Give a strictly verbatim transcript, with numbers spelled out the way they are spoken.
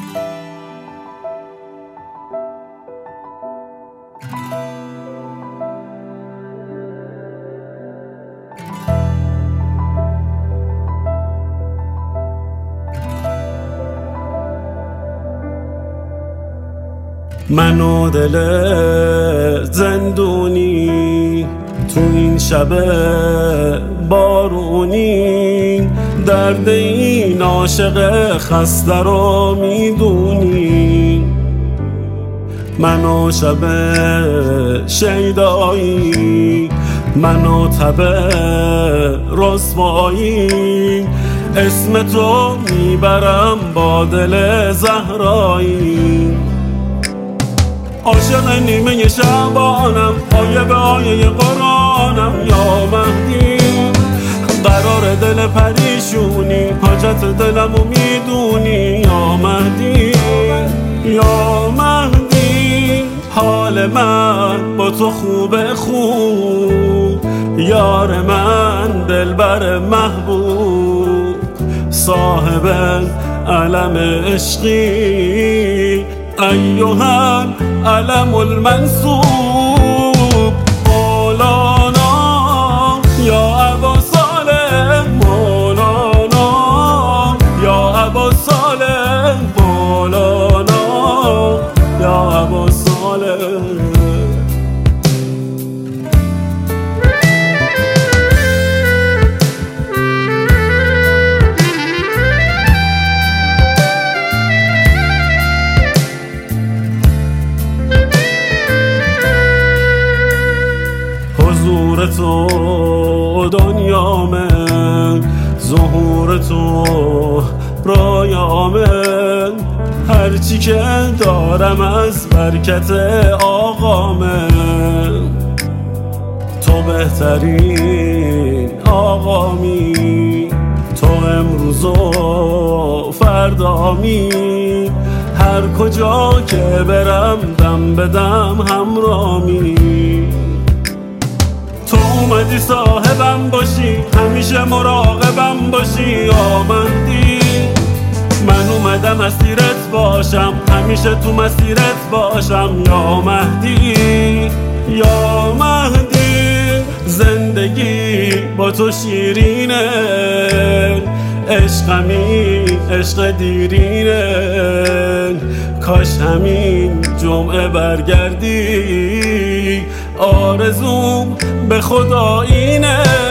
من و دل زندونی تو این شب بارونی، درد این عاشق خسته رو میدونی. من و شب شیدایی، من و تب رسوایی، اسم تو میبرم با دل زهرایی. عاشق نیمه شبانم، آیه به آیه قرآنم، یا مهدی قرار دل پریشونی، حاجت دلمو میدونی. یا مهدی یا مهدی حال من با تو خوبه خوب، یار من دلبر محبوب، صاحب علم عشقی، ایها العلم المنصوب. مولانا یا ابا صالح، مولانا یا ابا صالح، مولانا یا ابا صالح. حضور تو دنیامه، ظهور تو رایامه، هرچی که دارم از برکت آقامه. تو بهترین آقامی، تو امروز و فردامی، هر کجا که برم دم بدم همرامی. تو اومدی صاحبم باشی، همیشه مراقبم باشی. یا مهدی من اومدم اسیرت باشم، همیشه تو مسیرت باشم. یا مهدی یا مهدی زندگی با تو شیرینه، عشقمی عشق دیرینه، کاش همین جمعه برگردی، آرزوم به خدا اینه.